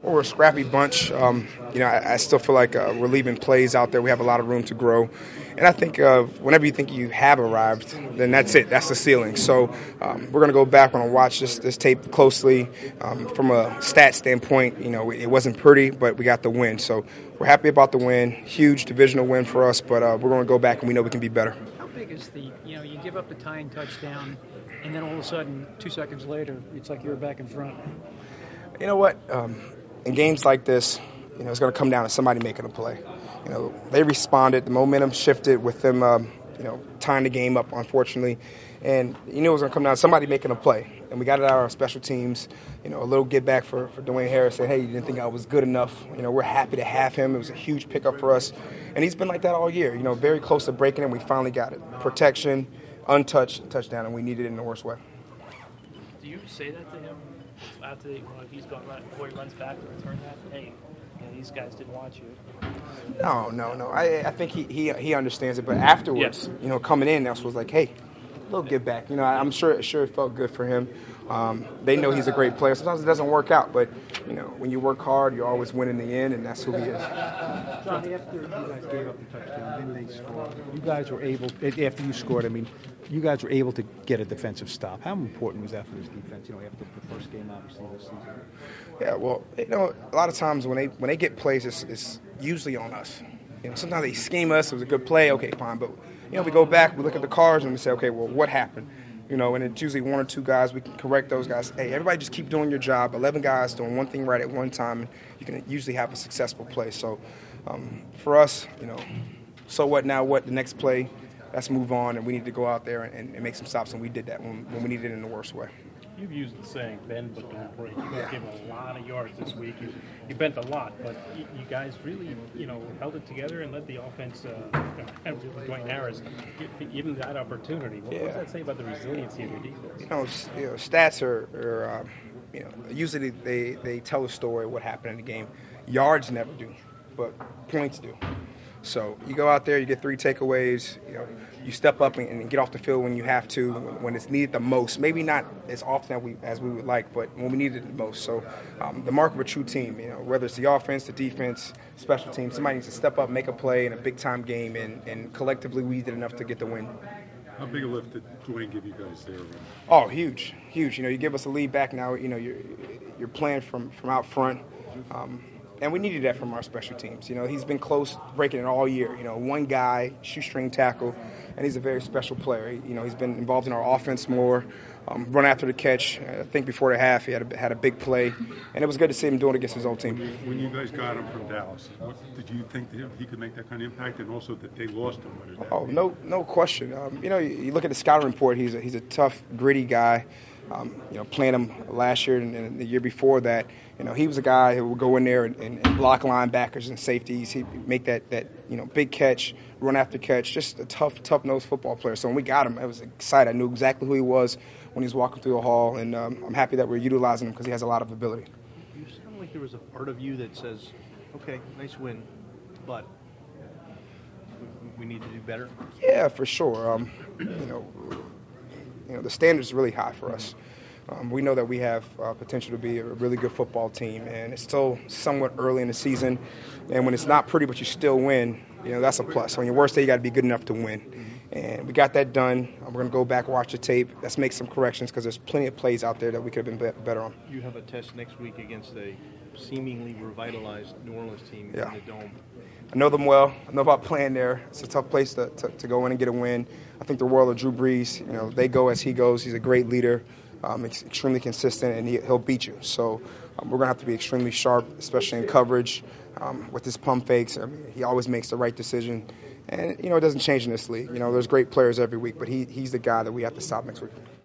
Well, we're a scrappy bunch. I still feel like we're leaving plays out there. We have a lot of room to grow. And I think whenever you think you have arrived, then that's it. That's the ceiling. So we're going to go back. We're going to watch this tape closely. From a stat standpoint, it wasn't pretty, but we got the win. So we're happy about the win. Huge divisional win for us, but we're going to go back and we know we can be better. How big is you give up the tying touchdown, and then all of a sudden, 2 seconds later, it's like you're back in front? You know what? In games like this, it's going to come down to somebody making a play. They responded. The momentum shifted with them, tying the game up, unfortunately. And it was going to come down to somebody making a play. And we got it out of our special teams. A little get back for Dwayne Harris. Saying, hey, you didn't think I was good enough. We're happy to have him. It was a huge pickup for us. And he's been like that all year. Very close to breaking it. We finally got it. Protection, untouched, touchdown, and we needed it in the worst way. Do you say that to him after if he's gone before he runs back to return that? Hey, these guys didn't want you. No. I think he understands it. But afterwards, yes. Coming in, that's was like, hey, a little get back. I'm sure it felt good for him. They know he's a great player. Sometimes it doesn't work out, but when you work hard, you always win in the end, and that's who he is. John, after you guys gave up the touchdown, then they scored. You guys were able, after you scored, you guys were able to get a defensive stop. How important was that for this defense? After the first game, obviously, this season. Yeah, well, a lot of times when they get plays, it's usually on us. Sometimes they scheme us. It was a good play. Okay, fine, but we go back, we look at the cards, and we say, okay, well, what happened? And it's usually one or two guys. We can correct those guys. Hey, everybody just keep doing your job. 11 guys doing one thing right at one time, and you can usually have a successful play. So for us, so what now? What the next play? Let's move on, and we need to go out there and make some stops, and we did that when we needed it in the worst way. You've used the saying, bend but don't break. You guys gave a lot of yards this week. You bent a lot, but you guys really, held it together and led the offense. Dwayne Harris, given that opportunity. What does that say about the resiliency of your defense? Stats are usually they tell a story of what happened in the game. Yards never do, but points do. So you go out there, you get 3 takeaways, you step up and get off the field when you have to, when it's needed the most. Maybe not as often as we would like, but when we need it the most. So the mark of a true team, whether it's the offense, the defense, special teams, somebody needs to step up, make a play in a big-time game, and collectively we did enough to get the win. How big a lift did Dwayne give you guys there? Oh, huge. You give us a lead back now, you're playing from out front. And we needed that from our special teams. He's been close breaking it all year. One guy, shoestring tackle, and he's a very special player. He's been involved in our offense more, run after the catch. I think before the half he had a big play, and it was good to see him doing it against his old team. When you guys got him from Dallas, did you think that he could make that kind of impact, and also that they lost him? Oh, no question. You look at the scouting report. He's a tough, gritty guy. Playing him last year and the year before that, he was a guy who would go in there and block linebackers and safeties. He'd make that big catch, run after catch, just a tough-nosed football player. So when we got him, I was excited. I knew exactly who he was when he was walking through the hall, and I'm happy that we're utilizing him because he has a lot of ability. You sound like there was a part of you that says, okay, nice win, but we need to do better? Yeah, for sure. The standard's really high for us. We know that we have potential to be a really good football team, and it's still somewhat early in the season. And when it's not pretty but you still win, that's a plus. On your worst day, you got to be good enough to win. And we got that done. We're going to go back, watch the tape. Let's make some corrections because there's plenty of plays out there that we could have been better on. You have a test next week against a seemingly revitalized New Orleans team in the Dome. I know them well. I know about playing there. It's a tough place to go in and get a win. I think the world of Drew Brees. They go as he goes. He's a great leader, extremely consistent, and he'll beat you. So we're going to have to be extremely sharp, especially in coverage. With his pump fakes, he always makes the right decision. And, it doesn't change in this league. There's great players every week, but he's the guy that we have to stop next week.